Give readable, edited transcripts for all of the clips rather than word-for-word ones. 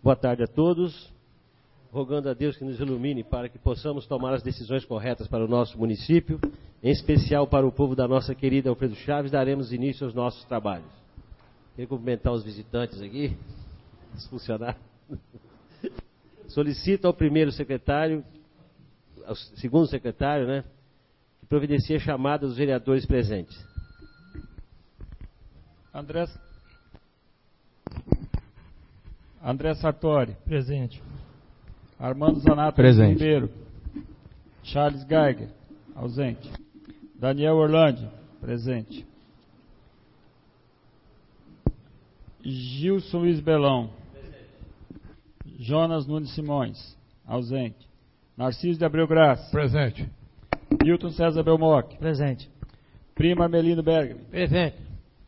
Boa tarde a todos. Rogando a Deus que nos ilumine para que possamos tomar as decisões corretas para o nosso município, em especial para o povo da nossa querida Alfredo Chaves, daremos início aos nossos trabalhos. Queria cumprimentar os visitantes aqui, os funcionários. Solicito ao primeiro secretário, ao segundo secretário, que providencie a chamada dos vereadores presentes. André Sartori. Presente. Armando Zanato Presente. Ribeiro. Charles Geiger. Ausente. Daniel Orlandi. Presente. Gilson Luiz Belão. Presente. Jonas Nunes Simões. Ausente. Narciso de Abreu Graça. Presente. Milton César Belmoc. Presente. Prima Armelino Bergami. Presente.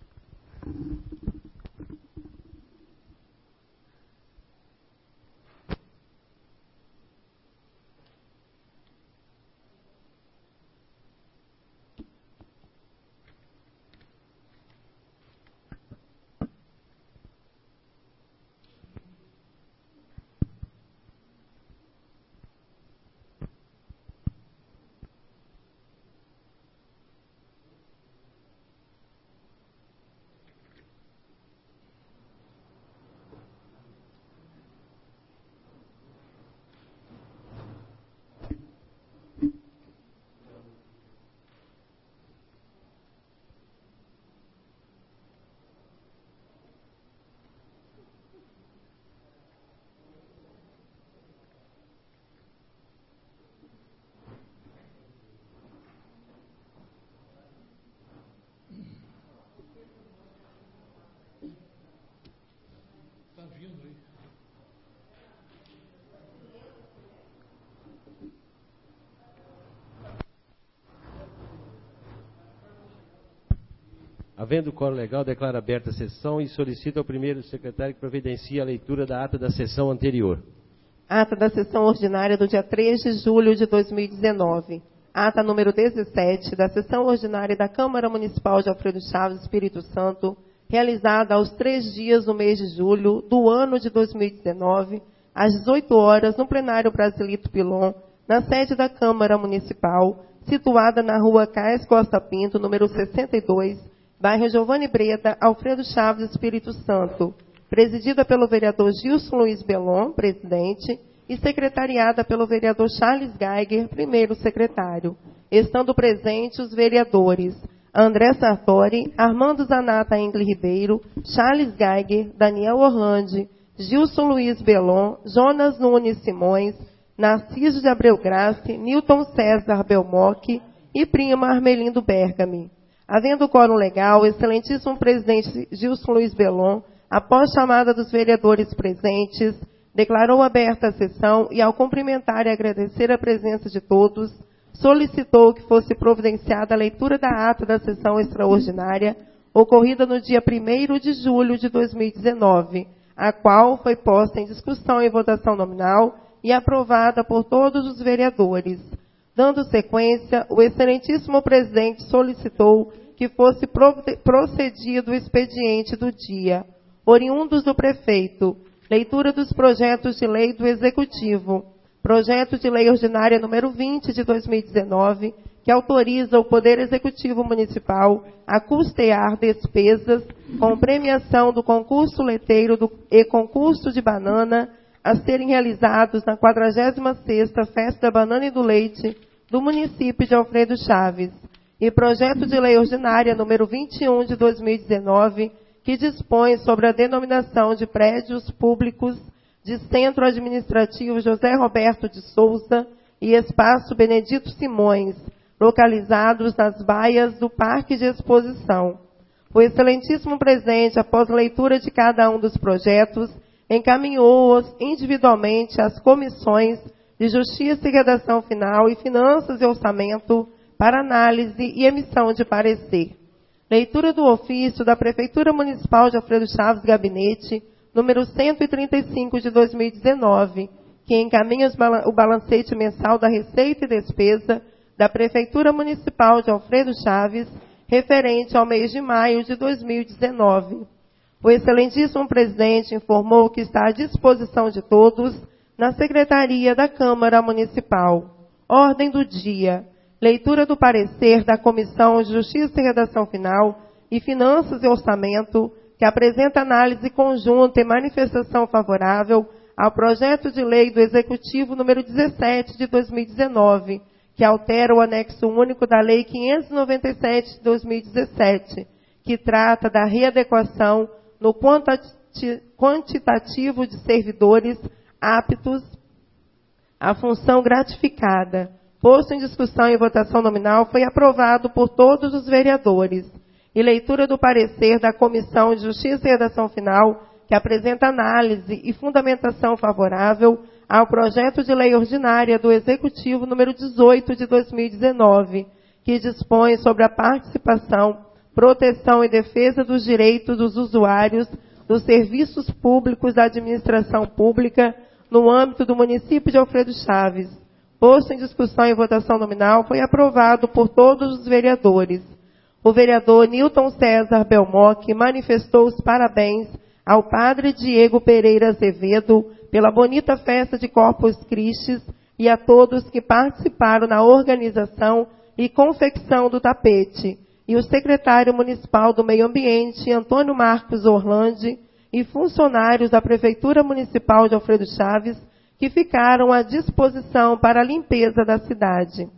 Havendo quórum legal, declaro aberta a sessão e solicito ao primeiro secretário que providencie a leitura da ata da sessão anterior. Ata da sessão ordinária do dia 3 de julho de 2019. Ata número 17 da sessão ordinária da Câmara Municipal de Alfredo Chaves, Espírito Santo, realizada aos 3 dias do mês de julho do ano de 2019, às 18 horas, no plenário Brasilito Pilon, na sede da Câmara Municipal, situada na rua Caes Costa Pinto, número 62, bairro Giovanni Breda, Alfredo Chaves, Espírito Santo, presidida pelo vereador Gilson Luiz Belon, presidente, e secretariada pelo vereador Charles Geiger, primeiro secretário, estando presentes os vereadores André Sartori, Armando Zanata Engli Ribeiro, Charles Geiger, Daniel Orlandi, Gilson Luiz Belon, Jonas Nunes Simões, Narciso de Abreu Graça, Nilton César Belmoc e prima Armelindo Bergami. Havendo quórum legal, o excelentíssimo presidente Gilson Luiz Belon, após chamada dos vereadores presentes, declarou aberta a sessão e, ao cumprimentar e agradecer a presença de todos, solicitou que fosse providenciada a leitura da ata da sessão extraordinária ocorrida no dia 1º de julho de 2019, a qual foi posta em discussão e votação nominal e aprovada por todos os vereadores. Dando sequência, o excelentíssimo presidente solicitou que fosse procedido o expediente do dia, oriundos do prefeito, leitura dos projetos de lei do Executivo, projeto de lei ordinária número 20 de 2019, que autoriza o Poder Executivo Municipal a custear despesas com premiação do concurso leiteiro e concurso de banana a serem realizados na 46ª Festa da Banana e do Leite do município de Alfredo Chaves, e projeto de lei ordinária número 21 de 2019, que dispõe sobre a denominação de prédios públicos de Centro Administrativo José Roberto de Souza e Espaço Benedito Simões, localizados nas baias do Parque de Exposição. O excelentíssimo presidente, após a leitura de cada um dos projetos, encaminhou-os individualmente às comissões de Justiça e Redação Final e Finanças e Orçamento para análise e emissão de parecer. Leitura do ofício da Prefeitura Municipal de Alfredo Chaves Gabinete, número 135 de 2019, que encaminha o balancete mensal da Receita e Despesa da Prefeitura Municipal de Alfredo Chaves, referente ao mês de maio de 2019. O excelentíssimo presidente informou que está à disposição de todos na Secretaria da Câmara Municipal. Ordem do dia. Leitura do parecer da Comissão de Justiça e Redação Final e Finanças e Orçamento, que apresenta análise conjunta e manifestação favorável ao projeto de lei do Executivo número 17 de 2019, que altera o anexo único da Lei 597 de 2017, que trata da readequação no quantitativo de servidores aptos à função gratificada. Posto em discussão e votação nominal, foi aprovado por todos os vereadores. E leitura do parecer da Comissão de Justiça e Redação Final, que apresenta análise e fundamentação favorável ao projeto de lei ordinária do Executivo número 18 de 2019, que dispõe sobre a participação, proteção e defesa dos direitos dos usuários dos serviços públicos da administração pública no âmbito do município de Alfredo Chaves. Posto em discussão e votação nominal, foi aprovado por todos os vereadores. O vereador Nilton César Belmoc manifestou os parabéns ao padre Diego Pereira Azevedo pela bonita festa de Corpus Christi e a todos que participaram na organização e confecção do tapete, e o secretário municipal do Meio Ambiente, Antônio Marcos Orlandi, e funcionários da Prefeitura Municipal de Alfredo Chaves, que ficaram à disposição para a limpeza da cidade.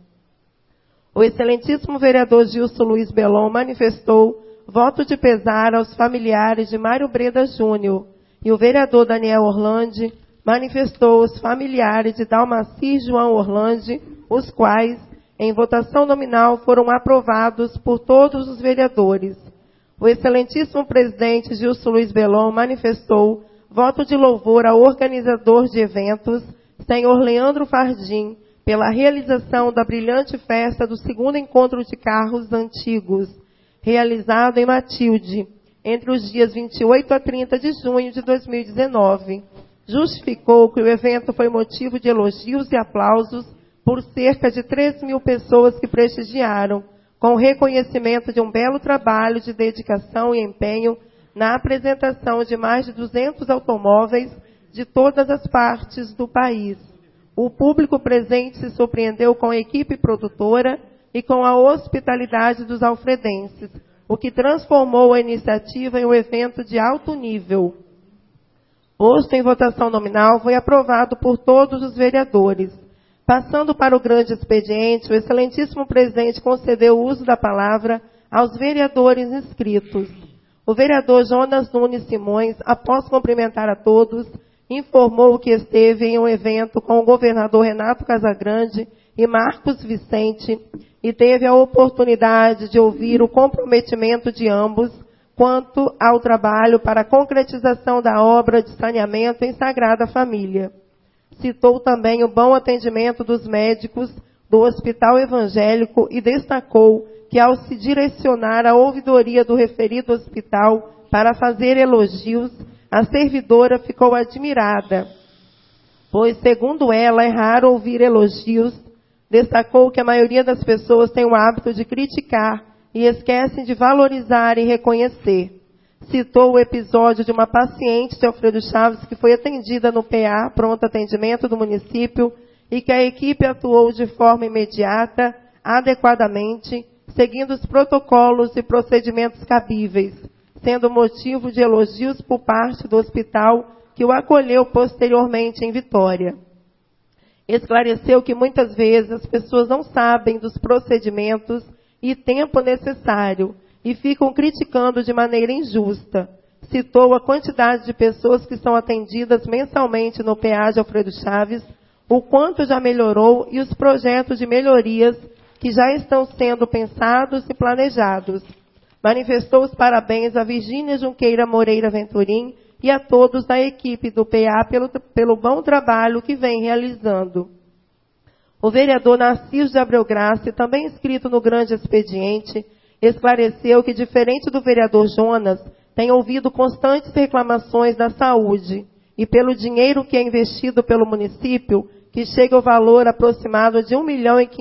O excelentíssimo vereador Gilson Luiz Belon manifestou voto de pesar aos familiares de Mário Breda Júnior, e o vereador Daniel Orlandi manifestou os familiares de Dalmacir João Orlandi, os quais, em votação nominal, foram aprovados por todos os vereadores. O excelentíssimo presidente Gilson Luiz Belon manifestou voto de louvor ao organizador de eventos, senhor Leandro Fardim, pela realização da brilhante festa do segundo encontro de carros antigos, realizado em Matilde, entre os dias 28 a 30 de junho de 2019. Justificou que o evento foi motivo de elogios e aplausos por cerca de 3.000 pessoas que prestigiaram, com o reconhecimento de um belo trabalho de dedicação e empenho na apresentação de mais de 200 automóveis de todas as partes do país. O público presente se surpreendeu com a equipe produtora e com a hospitalidade dos alfredenses, o que transformou a iniciativa em um evento de alto nível. Posto em votação nominal, foi aprovado por todos os vereadores. Passando para o grande expediente, o excelentíssimo presidente concedeu o uso da palavra aos vereadores inscritos. O vereador Jonas Nunes Simões, após cumprimentar a todos, informou que esteve em um evento com o governador Renato Casagrande e Marcos Vicente e teve a oportunidade de ouvir o comprometimento de ambos quanto ao trabalho para a concretização da obra de saneamento em Sagrada Família. Citou também o bom atendimento dos médicos do Hospital Evangélico e destacou que, ao se direcionar à ouvidoria do referido hospital para fazer elogios, a servidora ficou admirada, pois, segundo ela, é raro ouvir elogios. Destacou que a maioria das pessoas tem o hábito de criticar e esquecem de valorizar e reconhecer. Citou o episódio de uma paciente de Alfredo Chaves que foi atendida no PA, pronto atendimento do município, e que a equipe atuou de forma imediata, adequadamente, seguindo os protocolos e procedimentos cabíveis, sendo motivo de elogios por parte do hospital que o acolheu posteriormente em Vitória. Esclareceu que muitas vezes as pessoas não sabem dos procedimentos e tempo necessário e ficam criticando de maneira injusta. Citou a quantidade de pessoas que são atendidas mensalmente no PA de Alfredo Chaves, o quanto já melhorou e os projetos de melhorias que já estão sendo pensados e planejados. Manifestou os parabéns a Virgínia Junqueira Moreira Venturim e a todos da equipe do PA pelo bom trabalho que vem realizando. O vereador Narciso de Abreu Graça, também inscrito no grande expediente, esclareceu que, diferente do vereador Jonas, tem ouvido constantes reclamações da saúde e pelo dinheiro que é investido pelo município, que chega ao valor aproximado de R$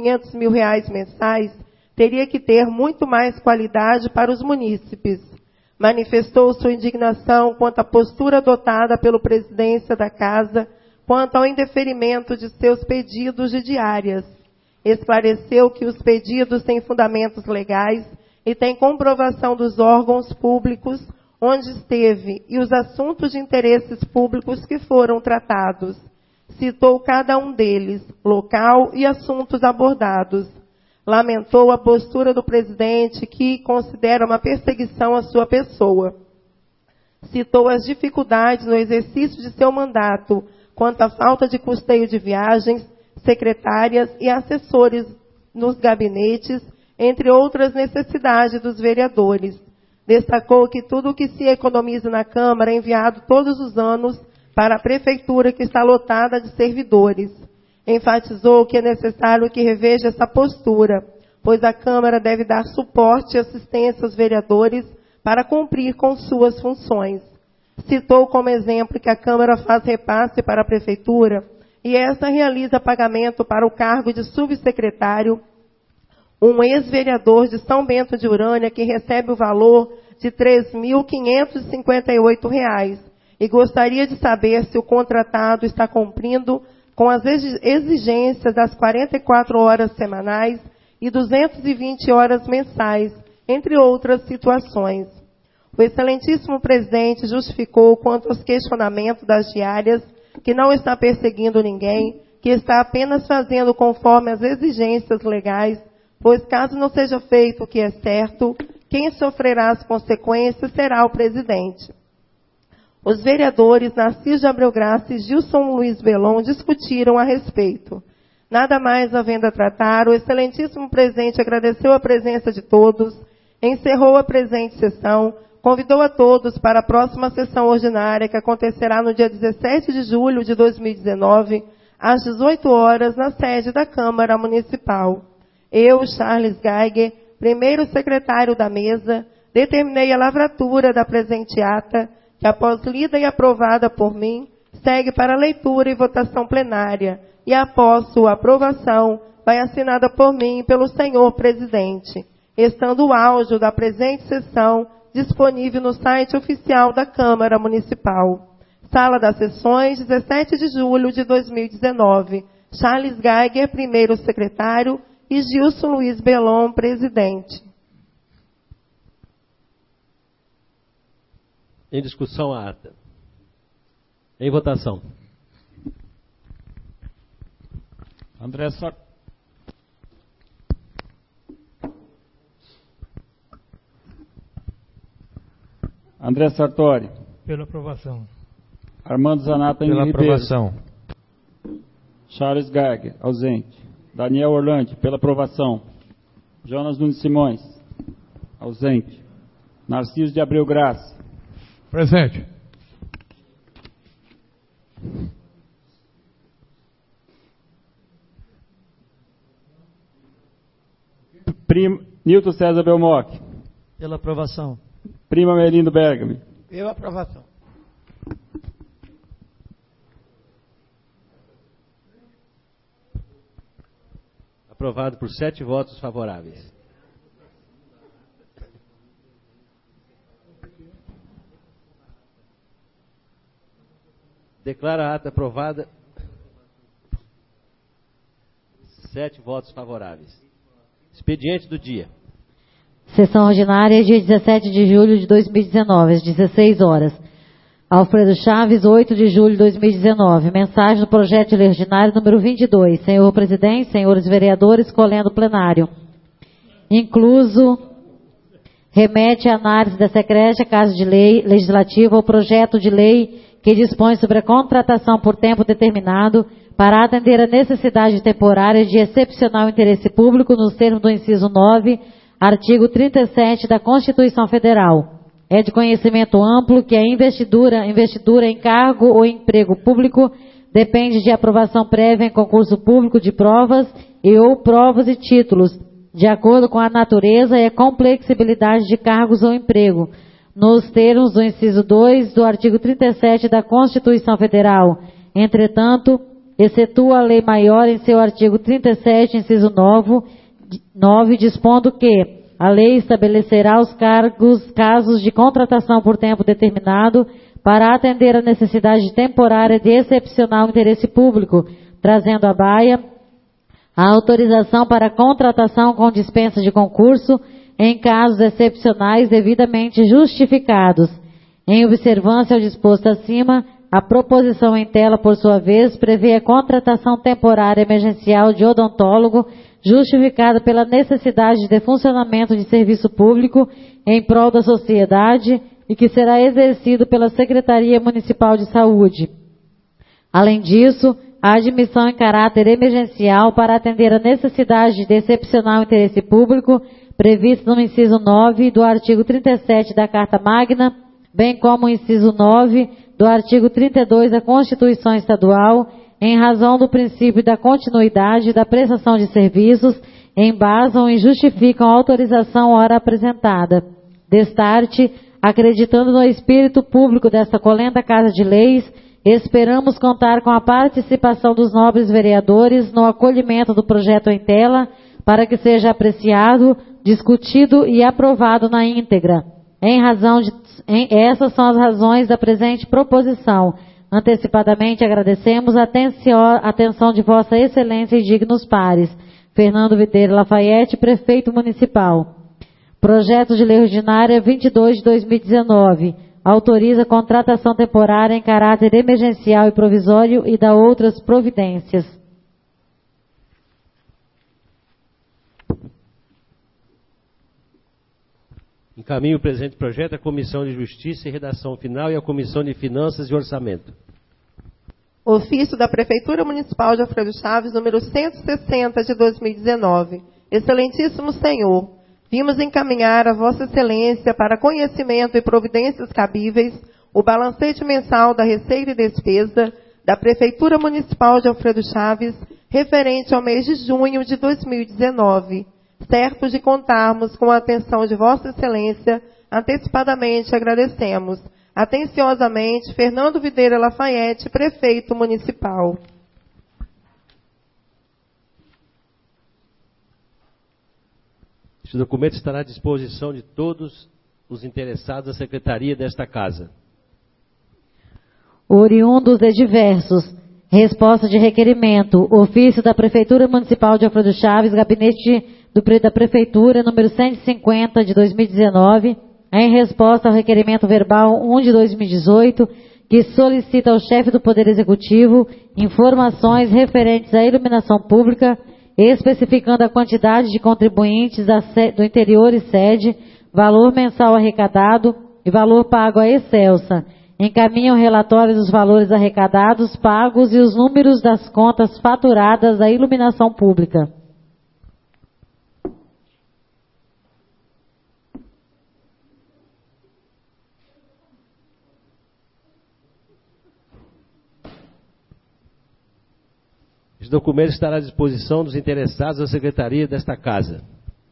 1.500.000 mensais, teria que ter muito mais qualidade para os munícipes. manifestou sua indignação quanto à postura adotada pela presidência da Casa quanto ao indeferimento de seus pedidos de diárias. Esclareceu que os pedidos têm fundamentos legais e têm comprovação dos órgãos públicos onde esteve e os assuntos de interesses públicos que foram tratados. Citou cada um deles, local e assuntos abordados. Lamentou a postura do presidente, que considera uma perseguição à sua pessoa. Citou as dificuldades no exercício de seu mandato, quanto à falta de custeio de viagens, secretárias e assessores nos gabinetes, entre outras necessidades dos vereadores. Destacou que tudo o que se economiza na Câmara é enviado todos os anos para a Prefeitura, que está lotada de servidores. Enfatizou que é necessário que reveja essa postura, pois a Câmara deve dar suporte e assistência aos vereadores para cumprir com suas funções. Citou como exemplo que a Câmara faz repasse para a Prefeitura e essa realiza pagamento para o cargo de subsecretário, um ex-vereador de São Bento de Urânia que recebe o valor de R$ 3.558 e gostaria de saber se o contratado está cumprindo com as exigências das 44 horas semanais e 220 horas mensais, entre outras situações. O excelentíssimo presidente justificou quanto aos questionamentos das diárias que não está perseguindo ninguém, que está apenas fazendo conforme as exigências legais, pois caso não seja feito o que é certo, quem sofrerá as consequências será o presidente. Os vereadores Narciso de Abreu Graça e Gilson Luiz Belon discutiram a respeito. Nada mais havendo a tratar, o excelentíssimo presidente agradeceu a presença de todos, encerrou a presente sessão, convidou a todos para a próxima sessão ordinária, que acontecerá no dia 17 de julho de 2019, às 18 horas, na sede da Câmara Municipal. Eu, Charles Geiger, primeiro secretário da mesa, determinei a lavratura da presente ata, que após lida e aprovada por mim, segue para leitura e votação plenária, e após sua aprovação, vai assinada por mim e pelo senhor presidente, estando o áudio da presente sessão disponível no site oficial da Câmara Municipal. Sala das Sessões, 17 de julho de 2019. Charles Geiger, primeiro secretário, e Gilson Luiz Belon, presidente. Em discussão a ata. Em votação. André Sartori. Pela aprovação. Armando Zanata Pela Ribeiro. aprovação. Charles Geiger, ausente. Daniel Orlandi, pela aprovação. Jonas Nunes Simões, ausente. Narciso de Abreu Graça. Presente. Nilton César Belmoc. Pela aprovação. Prima Melindo Bergami. Pela aprovação. Aprovado por 7 votos favoráveis. Declaro a ata aprovada. 7 votos favoráveis. Expediente do dia. Sessão ordinária, dia 17 de julho de 2019, às 16 horas. Alfredo Chaves, 8 de julho de 2019. Mensagem do projeto de lei ordinário número 22. Senhor presidente, senhores vereadores, colendo plenário. Incluso, remete à análise da secreta Casa de Lei Legislativa ao projeto de lei que dispõe sobre a contratação por tempo determinado para atender a necessidade temporária de excepcional interesse público nos termos do inciso 9, artigo 37 da Constituição Federal. É de conhecimento amplo que a investidura em cargo ou emprego público depende de aprovação prévia em concurso público de provas ou provas e títulos, de acordo com a natureza e a complexibilidade de cargos ou emprego, nos termos do inciso 2 do artigo 37 da Constituição Federal. Entretanto, excetua a lei maior em seu artigo 37, inciso 9, dispondo que a lei estabelecerá os casos de contratação por tempo determinado para atender a necessidade temporária de excepcional interesse público, trazendo à baia a autorização para contratação com dispensa de concurso em casos excepcionais devidamente justificados. Em observância ao disposto acima, a proposição em tela, por sua vez, prevê a contratação temporária emergencial de odontólogo justificada pela necessidade de funcionamento de serviço público em prol da sociedade e que será exercido pela Secretaria Municipal de Saúde. Além disso, a admissão em caráter emergencial para atender a necessidade de excepcional interesse público prevista no inciso 9 do artigo 37 da Carta Magna, bem como o inciso 9 do artigo 32 da Constituição Estadual, em razão do princípio da continuidade da prestação de serviços, embasam e justificam a autorização ora apresentada. Destarte, acreditando no espírito público desta colenta Casa de Leis, esperamos contar com a participação dos nobres vereadores no acolhimento do projeto em tela, para que seja apreciado, discutido e aprovado na íntegra. Essas são as razões da presente proposição. Antecipadamente agradecemos a atenção de Vossa Excelência e dignos pares. Fernando Videira Lafayette, Prefeito Municipal. Projeto de Lei Ordinária 22 de 2019. Autoriza contratação temporária em caráter emergencial e provisório e dá outras providências. Encaminho o presente projeto à Comissão de Justiça e Redação Final e à Comissão de Finanças e Orçamento. Ofício da Prefeitura Municipal de Alfredo Chaves, número 160 de 2019. Excelentíssimo Senhor, vimos encaminhar a Vossa Excelência para conhecimento e providências cabíveis o balancete mensal da Receita e Despesa da Prefeitura Municipal de Alfredo Chaves, referente ao mês de junho de 2019. Certos de contarmos com a atenção de Vossa Excelência, antecipadamente agradecemos. Atenciosamente, Fernando Videira Lafayette, Prefeito Municipal. Este documento estará à disposição de todos os interessados da Secretaria desta Casa. Oriundos de diversos. Resposta de requerimento. Ofício da Prefeitura Municipal de Alfredo Chaves, Gabinete da Prefeitura, número 150 de 2019, em resposta ao requerimento verbal 1 de 2018, que solicita ao chefe do Poder Executivo informações referentes à iluminação pública, especificando a quantidade de contribuintes do interior e sede, valor mensal arrecadado e valor pago à Excelsa. Encaminham o relatório dos valores arrecadados, pagos e os números das contas faturadas à iluminação pública. Este documento estará à disposição dos interessados da Secretaria desta Casa.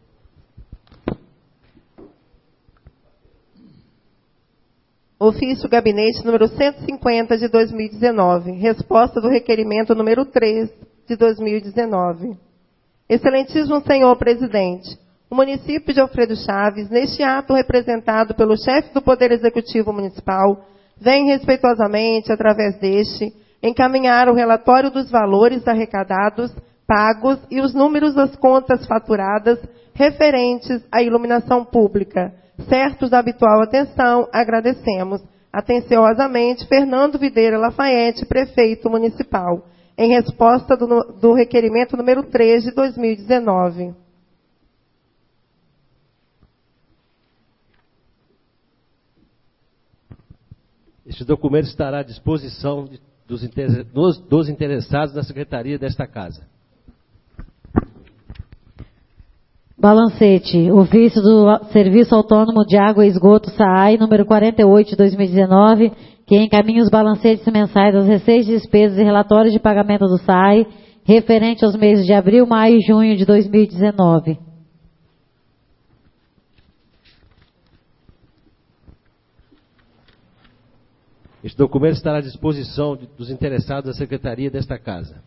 Ofício Gabinete número 150 de 2019. Resposta do requerimento número 3 de 2019. Excelentíssimo Senhor Presidente, o município de Alfredo Chaves, neste ato representado pelo chefe do Poder Executivo Municipal, vem respeitosamente, através deste, encaminhar o relatório dos valores arrecadados, pagos e os números das contas faturadas referentes à iluminação pública. Certos da habitual atenção, agradecemos. Atenciosamente, Fernando Videira Lafayette, Prefeito Municipal. Em resposta do requerimento número 3 de 2019. Este documento estará à disposição dos interessados da Secretaria desta Casa. Balancete. Ofício do Serviço Autônomo de Água e Esgoto, SAAI, número 48 de 2019, que encaminha os balancetes mensais das receitas, despesas e relatórios de pagamento do SAAI, referente aos meses de abril, maio e junho de 2019. Este documento estará à disposição dos interessados da Secretaria desta Casa.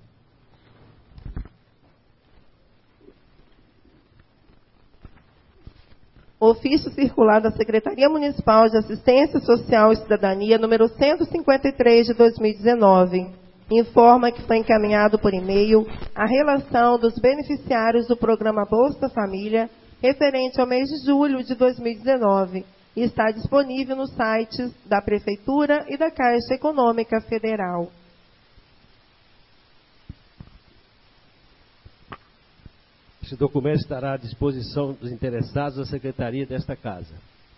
Ofício circular da Secretaria Municipal de Assistência Social e Cidadania, número 153 de 2019, informa que foi encaminhado por e-mail a relação dos beneficiários do programa Bolsa Família, referente ao mês de julho de 2019, e está disponível nos sites da Prefeitura e da Caixa Econômica Federal. Esse documento estará à disposição dos interessados da Secretaria desta Casa.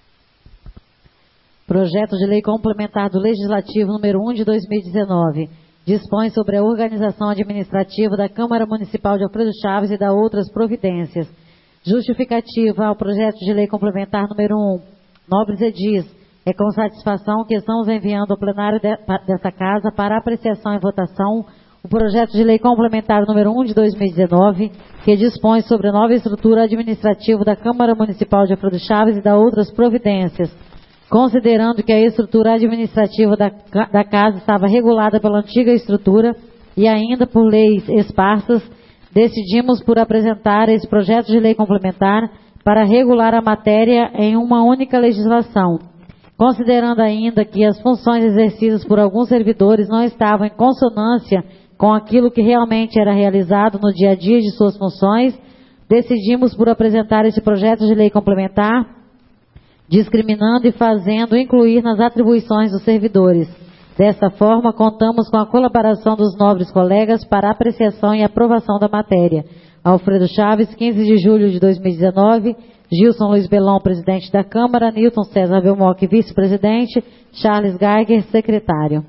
Projeto de Lei Complementar do Legislativo número 1 de 2019 dispõe sobre a organização administrativa da Câmara Municipal de Alfredo Chaves e da outras providências. Justificativa ao projeto de lei complementar número 1. Nobres edis, é com satisfação que estamos enviando ao plenário desta Casa para apreciação e votação o projeto de lei complementar número 1 de 2019, que dispõe sobre a nova estrutura administrativa da Câmara Municipal de Alfredo Chaves e da outras providências. Considerando que a estrutura administrativa da Casa estava regulada pela antiga estrutura e ainda por leis esparsas, decidimos por apresentar esse projeto de lei complementar para regular a matéria em uma única legislação. Considerando ainda que as funções exercidas por alguns servidores não estavam em consonância com aquilo que realmente era realizado no dia a dia de suas funções, decidimos por apresentar esse projeto de lei complementar, discriminando e fazendo incluir nas atribuições dos servidores. Desta forma, contamos com a colaboração dos nobres colegas para apreciação e aprovação da matéria. Alfredo Chaves, 15 de julho de 2019, Gilson Luiz Belon, presidente da Câmara, Newton César Belmoc, vice-presidente, Charles Geiger, secretário.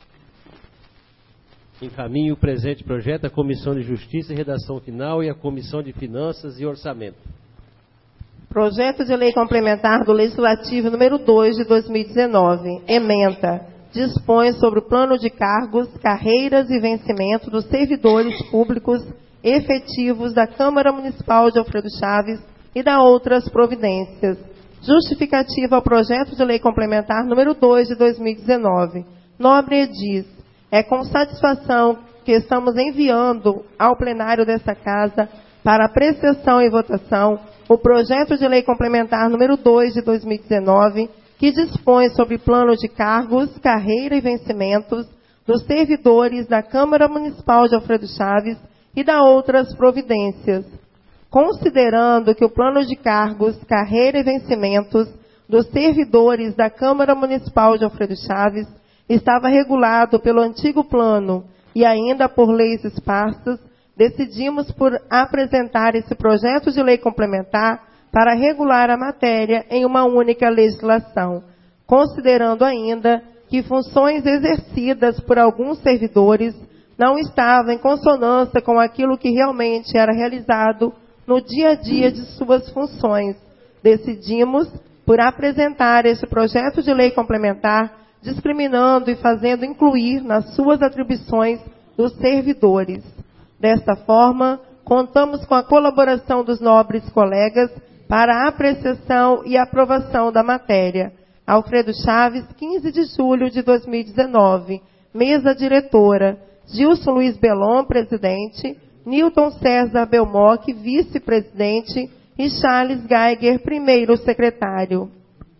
Encaminho o presente projeto à Comissão de Justiça e Redação Final e à Comissão de Finanças e Orçamento. Projeto de Lei Complementar do Legislativo número 2 de 2019, ementa, dispõe sobre o plano de cargos, carreiras e vencimento dos servidores públicos efetivos da Câmara Municipal de Alfredo Chaves e da outras providências. Justificativa ao projeto de Lei Complementar número 2 de 2019. Nobre edis, é com satisfação que estamos enviando ao plenário desta Casa para apreciação e votação o projeto de Lei Complementar número 2 de 2019, que dispõe sobre plano de cargos, carreira e vencimentos dos servidores da Câmara Municipal de Alfredo Chaves e da outras providências. Considerando que o plano de cargos, carreira e vencimentos dos servidores da Câmara Municipal de Alfredo Chaves estava regulado pelo antigo plano e ainda por leis esparsas, decidimos por apresentar esse projeto de lei complementar para regular a matéria em uma única legislação, considerando ainda que funções exercidas por alguns servidores não estavam em consonância com aquilo que realmente era realizado no dia a dia de suas funções. Decidimos por apresentar esse projeto de lei complementar, discriminando e fazendo incluir nas suas atribuições dos servidores. Desta forma, contamos com a colaboração dos nobres colegas para a apreciação e aprovação da matéria. Alfredo Chaves, 15 de julho de 2019. Mesa diretora. Gilson Luiz Belon, presidente. Newton César Belmoc, vice-presidente. E Charles Geiger, primeiro secretário.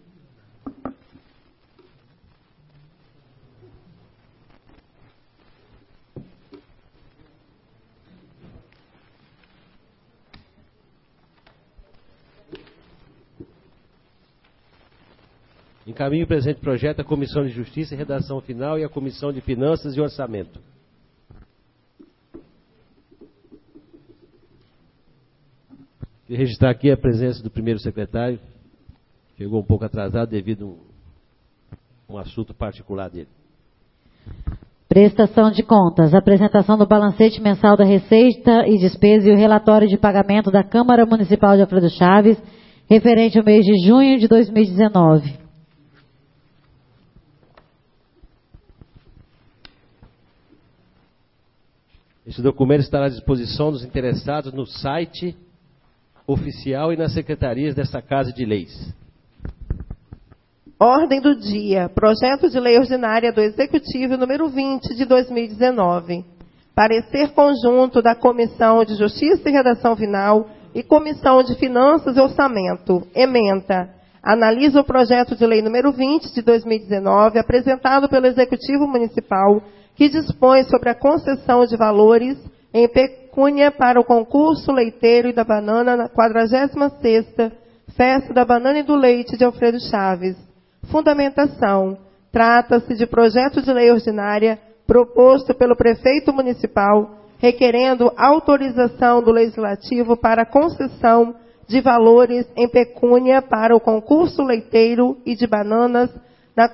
Encaminho o presente projeto à Comissão de Justiça e Redação Final e à Comissão de Finanças e Orçamento. Queria registrar aqui a presença do primeiro secretário. Chegou um pouco atrasado devido a um assunto particular dele. Prestação de contas. Apresentação do balancete mensal da Receita e Despesa e o relatório de pagamento da Câmara Municipal de Alfredo Chaves, referente ao mês de junho de 2019. Esse documento estará à disposição dos interessados no site oficial e nas secretarias desta Casa de Leis. Ordem do dia. Projeto de Lei Ordinária do Executivo número 20 de 2019. Parecer conjunto da Comissão de Justiça e Redação Final e Comissão de Finanças e Orçamento, ementa, analisa o projeto de lei número 20 de 2019, apresentado pelo Executivo Municipal, que dispõe sobre a concessão de valores em pecúnia para o concurso leiteiro e da banana na 46ª Festa da Banana e do Leite de Alfredo Chaves. Fundamentação. Trata-se de projeto de lei ordinária proposto pelo prefeito municipal, requerendo autorização do Legislativo para a concessão de valores em pecúnia para o concurso leiteiro e de bananas na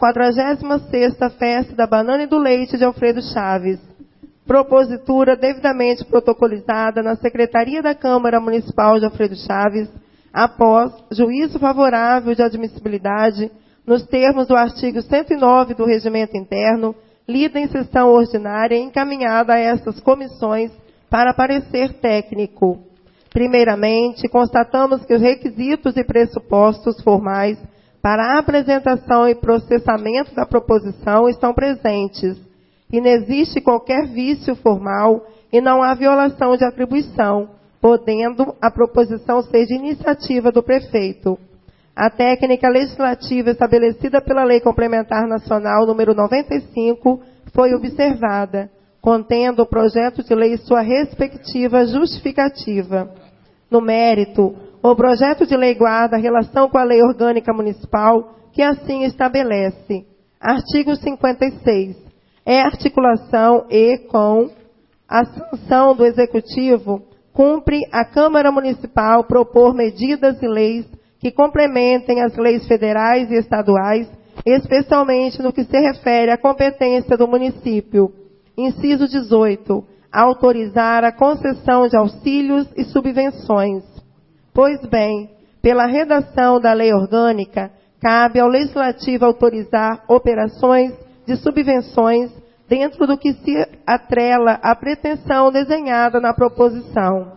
46ª Festa da Banana e do Leite de Alfredo Chaves. Propositura devidamente protocolizada na Secretaria da Câmara Municipal de Alfredo Chaves, após juízo favorável de admissibilidade, nos termos do artigo 109 do Regimento Interno, lida em sessão ordinária e encaminhada a essas comissões para parecer técnico. Primeiramente, constatamos que os requisitos e pressupostos formais para a apresentação e processamento da proposição estão presentes. Inexiste qualquer vício formal e não há violação de atribuição, podendo a proposição ser de iniciativa do prefeito. A técnica legislativa estabelecida pela Lei Complementar Nacional número 95 foi observada, contendo o projeto de lei sua respectiva justificativa. No mérito, o projeto de lei guarda relação com a Lei Orgânica Municipal, que assim estabelece. Artigo 56. É articulação e, com a sanção do Executivo, cumpre a Câmara Municipal propor medidas e leis que complementem as leis federais e estaduais, especialmente no que se refere à competência do município. Inciso 18. Autorizar a concessão de auxílios e subvenções. Pois bem, pela redação da lei orgânica, cabe ao Legislativo autorizar operações de subvenções dentro do que se atrela à pretensão desenhada na proposição.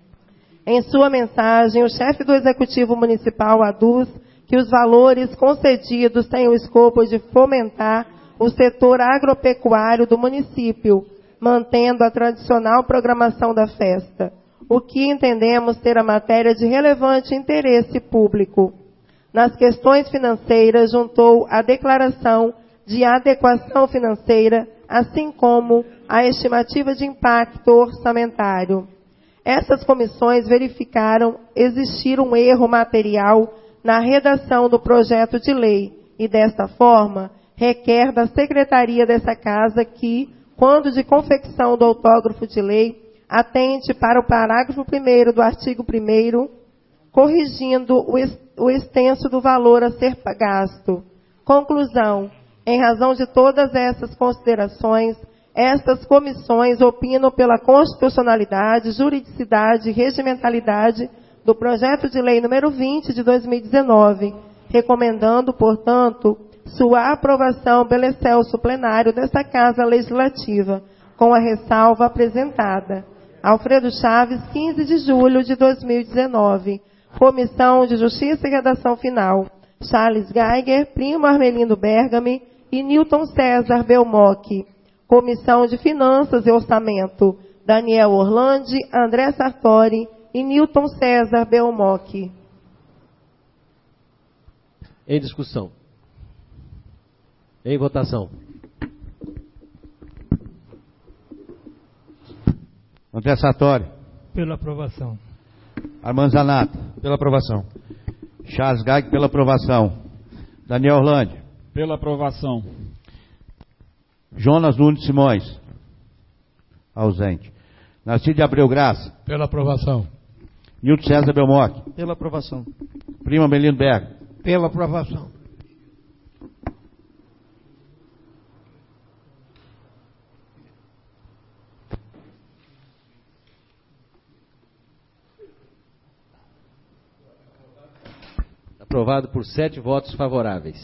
Em sua mensagem, o chefe do Executivo Municipal aduz que os valores concedidos têm o escopo de fomentar o setor agropecuário do município, mantendo a tradicional programação da festa, o que entendemos ser a matéria de relevante interesse público. Nas questões financeiras, juntou a declaração de adequação financeira, assim como a estimativa de impacto orçamentário. Essas comissões verificaram existir um erro material na redação do projeto de lei e, desta forma, requer da Secretaria dessa Casa que, quando de confecção do autógrafo de lei, atente para o parágrafo 1º do artigo 1º, corrigindo o extenso do valor a ser gasto. Conclusão. Em razão de todas essas considerações, estas comissões opinam pela constitucionalidade, juridicidade e regimentalidade do projeto de lei número 20 de 2019, recomendando, portanto, sua aprovação pelo excelso plenário desta Casa Legislativa, com a ressalva apresentada. Alfredo Chaves, 15 de julho de 2019. Comissão de Justiça e Redação Final. Charles Geiger, Primo Armelindo Bergami e Newton César Belmocchi. Comissão de Finanças e Orçamento. Daniel Orlandi, André Sartori e Newton César Belmocchi. Em discussão. Em votação. André Sartori. Pela aprovação. Armando Zanata. Pela aprovação. Charles Geiger, pela aprovação. Daniel Orlandi. Pela aprovação. Jonas Nunes Simões. Ausente. Narciso de Abreu Graça. Pela aprovação. Nilton César Belmocchi. Pela aprovação. Primo Armelindo Bergami. Pela aprovação. Aprovado por 7 votos favoráveis.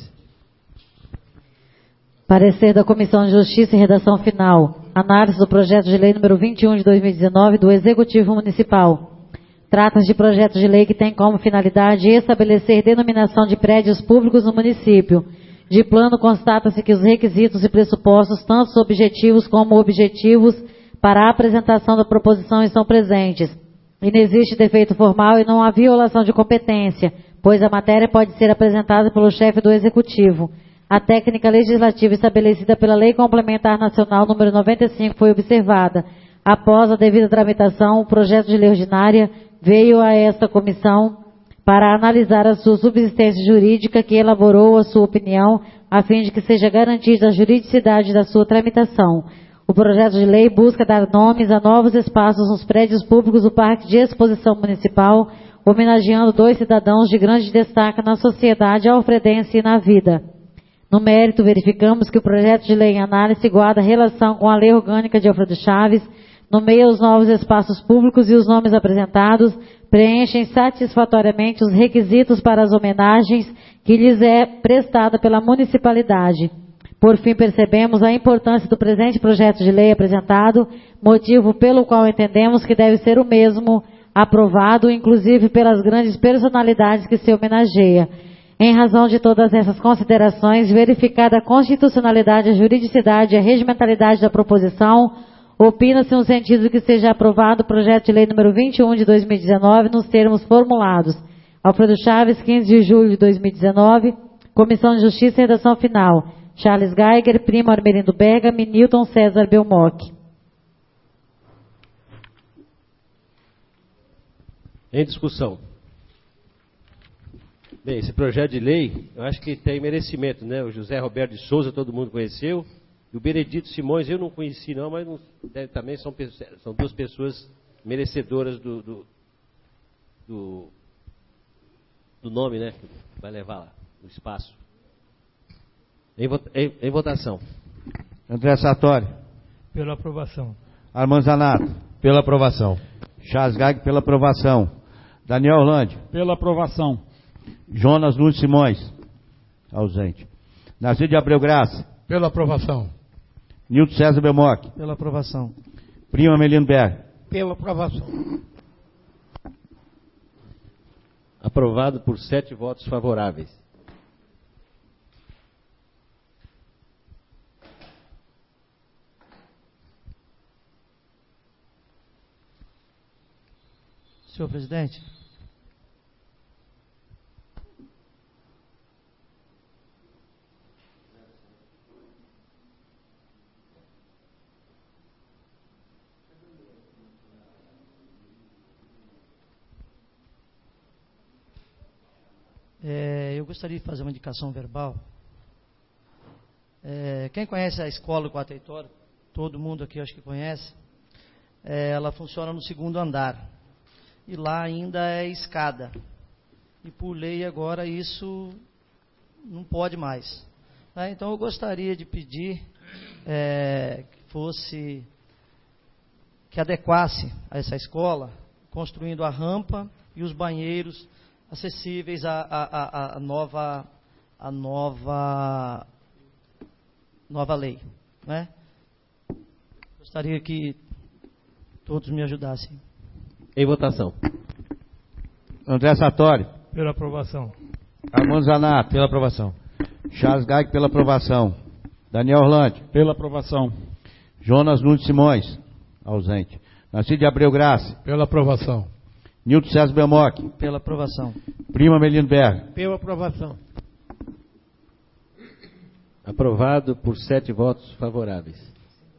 Parecer da Comissão de Justiça e Redação Final. Análise do projeto de lei número 21 de 2019 do Executivo Municipal. Trata-se de projeto de lei que tem como finalidade estabelecer denominação de prédios públicos no município. De plano, constata-se que os requisitos e pressupostos, tanto objetivos como objetivos, para a apresentação da proposição estão presentes. Inexiste defeito formal e não há violação de competência, pois a matéria pode ser apresentada pelo chefe do Executivo. A técnica legislativa estabelecida pela Lei Complementar Nacional número 95 foi observada. Após a devida tramitação, o projeto de lei ordinária veio a esta comissão para analisar a sua subsistência jurídica, que elaborou a sua opinião, a fim de que seja garantida a juridicidade da sua tramitação. O projeto de lei busca dar nomes a novos espaços nos prédios públicos do Parque de Exposição Municipal, homenageando 2 cidadãos de grande destaque na sociedade alfredense e na vida. No mérito, verificamos que o projeto de lei em análise guarda relação com a Lei Orgânica de Alfredo Chaves, nomeia os novos espaços públicos e os nomes apresentados preenchem satisfatoriamente os requisitos para as homenagens que lhes é prestada pela municipalidade. Por fim, percebemos a importância do presente projeto de lei apresentado, motivo pelo qual entendemos que deve ser o mesmo aprovado, inclusive pelas grandes personalidades que se homenageia. Em razão de todas essas considerações, verificada a constitucionalidade, a juridicidade e a regimentalidade da proposição, opina-se no sentido de que seja aprovado o projeto de lei número 21 de 2019 nos termos formulados. Alfredo Chaves, 15 de julho de 2019, Comissão de Justiça e Redação Final. Charles Geiger, Primo Armelindo Bergami, Newton César Belmoc. Em discussão. Bem, esse projeto de lei, eu acho que tem merecimento, né? O José Roberto de Souza, todo mundo conheceu. E o Benedito Simões, eu não conheci não, mas também são 2 pessoas merecedoras do nome, né? Que vai levar lá, o espaço. Em votação. André Sartori. Pela aprovação. Armando Zanato. Pela aprovação. Charles Gag, pela aprovação. Daniel Orlando. Pela aprovação. Jonas Nunes Simões. Ausente. Narciso de Abreu Graça. Pela aprovação. Nilton César Belmoc. Pela aprovação. Primo Amelino Berg. Pela aprovação. Aprovado por 7 votos favoráveis. Senhor presidente. Eu gostaria de fazer uma indicação verbal. Quem conhece a escola Quatro Heitor, todo mundo aqui acho que conhece, ela funciona no 2º andar. E lá ainda é escada. E por lei agora isso não pode mais. Tá? Então eu gostaria de pedir que adequasse a essa escola, construindo a rampa e os banheiros acessíveis à nova lei. Né? Gostaria que todos me ajudassem. Em votação. André Sartori. Pela aprovação. Armando Zanato. Pela aprovação. Charles Gag, pela aprovação. Daniel Orlando. Pela aprovação. Jonas Nunes Simões. Ausente. Narciso de Abreu Graça. Pela aprovação. Nilton César Belmoc. Pela aprovação. Primo Amelino Berg. Pela aprovação. Aprovado por 7 votos favoráveis.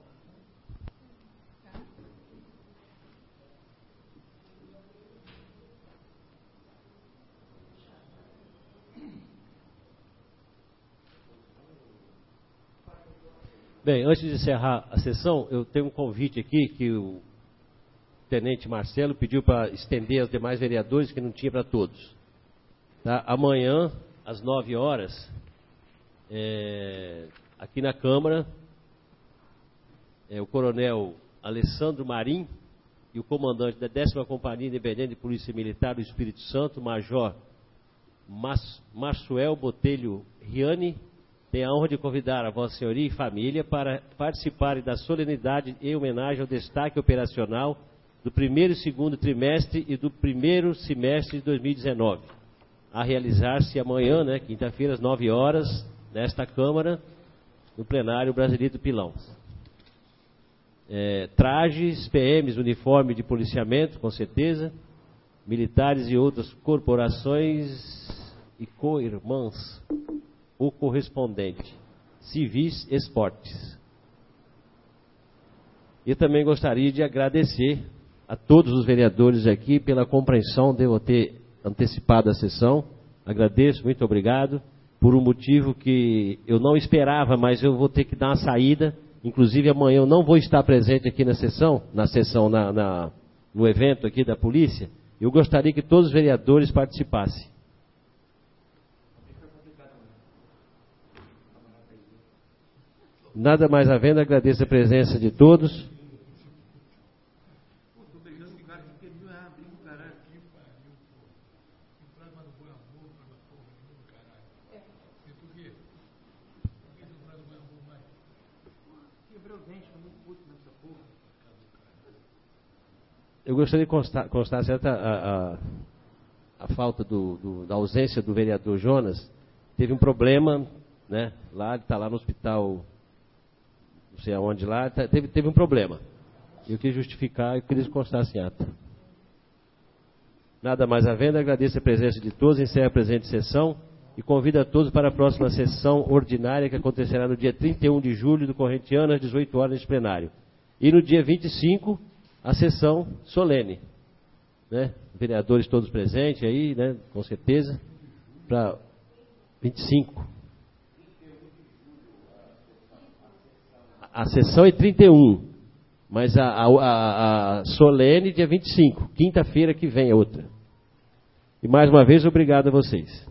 Bem, antes de encerrar a sessão, eu tenho um convite aqui que o Tenente Marcelo pediu para estender aos demais vereadores, que não tinha para todos. Tá? Amanhã, às 9 horas, aqui na Câmara, o coronel Alessandro Marim e o comandante da 10ª Companhia Independente de Polícia Militar do Espírito Santo, Major Marsuel Botelho Riani, tem a honra de convidar a Vossa Senhoria e família para participarem da solenidade em homenagem ao destaque operacional do 1º e 2º trimestre e do 1º semestre de 2019, a realizar-se amanhã, né, quinta-feira, às 9 horas, nesta Câmara, no plenário Brasilito Pilão. trajes, PMs, uniforme de policiamento, com certeza, militares e outras corporações e co-irmãs, o correspondente, civis, esportes. E também gostaria de agradecer a todos os vereadores aqui pela compreensão de eu ter antecipado a sessão. Agradeço, muito obrigado, por um motivo que eu não esperava, mas eu vou ter que dar uma saída. Inclusive amanhã eu não vou estar presente aqui na sessão, no evento aqui da polícia. Eu gostaria que todos os vereadores participassem. Nada mais havendo, agradeço a presença de todos. Eu gostaria de constar certa a falta da ausência do vereador Jonas. Teve um problema, né? Lá, ele está lá no hospital, não sei aonde lá, teve um problema. Eu quis justificar e queria constar em ata. Nada mais havendo, agradeço a presença de todos, encerro a presente sessão e convido a todos para a próxima sessão ordinária que acontecerá no dia 31 de julho do corrente ano, às 18 horas, neste plenário. E no dia 25, a sessão solene, né? Vereadores todos presentes aí, né? Com certeza, para 25. A sessão é 31, mas a solene dia 25, quinta-feira que vem é outra. E mais uma vez, obrigado a vocês.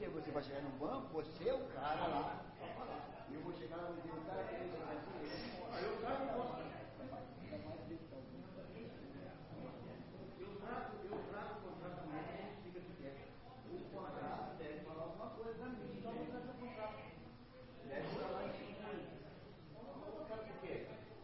você vai chegar no banco, você é o cara lá para falar. Eu vou chegar lá e dizer, o cara que ele vai ser eu trago o contrato. Eu trago o contrato amanhã, fica de pé. O contrato deve falar alguma coisa para mim, então eu trago o contrato. Deve falar em cima. Por quê?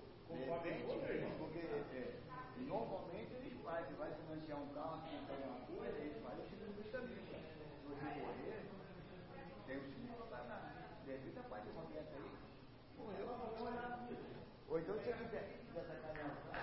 Porque normalmente eles fazem, vai financiar um carro, financiar alguma coisa, eles fazem o seguro justamente. Se você morrer, tem o seguro para lá. De repente a parte de uma peça aí, morreu, ou então se você quiser sacar